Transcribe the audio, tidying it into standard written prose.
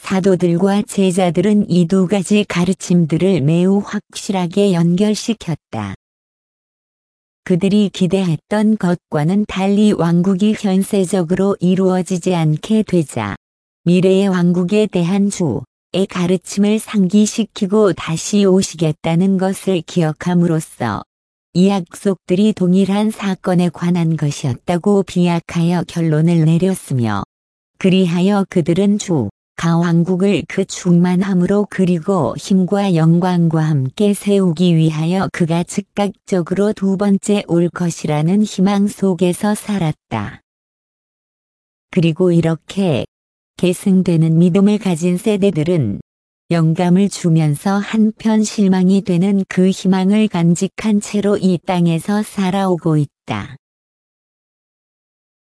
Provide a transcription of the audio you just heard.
사도들과 제자들은 이 두 가지 가르침들을 매우 확실하게 연결시켰다. 그들이 기대했던 것과는 달리 왕국이 현세적으로 이루어지지 않게 되자 미래의 왕국에 대한 주의 가르침을 상기시키고 다시 오시겠다는 것을 기억함으로써 이 약속들이 동일한 사건에 관한 것이었다고 비약하여 결론을 내렸으며, 그리하여 그들은 주가 왕국을 그 충만함으로 그리고 힘과 영광과 함께 세우기 위하여 그가 즉각적으로 두 번째 올 것이라는 희망 속에서 살았다. 그리고 이렇게 계승되는 믿음을 가진 세대들은 영감을 주면서 한편 실망이 되는 그 희망을 간직한 채로 이 땅에서 살아오고 있다.